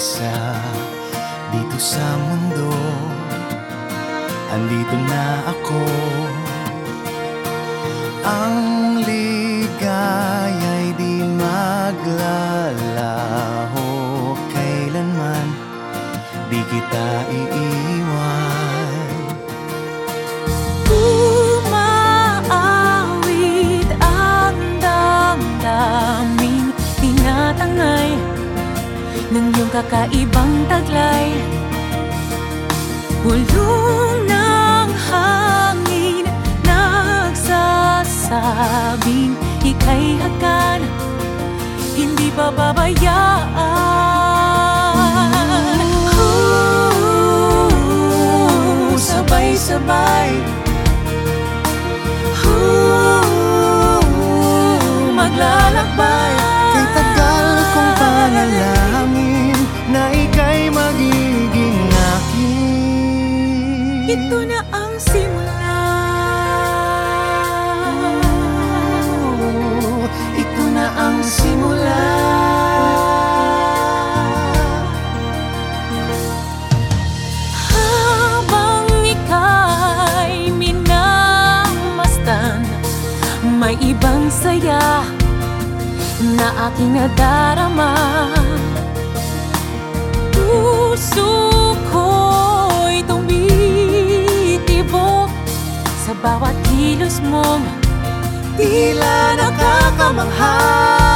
mag-isa dito sa mundo. Andito na ako. Ang ligaya'y di maglalaho kailanman, di kita iiwan. Umaawit ang damdaming tinatangay ng iyong kakaibang taglay. Bulong ng hangin nagsasabing ika'y hagkan, hindi bababayaan. Sabay-sabay maglalakbay. Kay tagal kong panalangin na ika'y magiging akin. Ito na ang simula. Ito na ang simula. Habang ika'y minamasdan, may ibang saya na aking nadarama. Puso ko'y tumitibok sa bawat kilos mong Tila nakakamangha.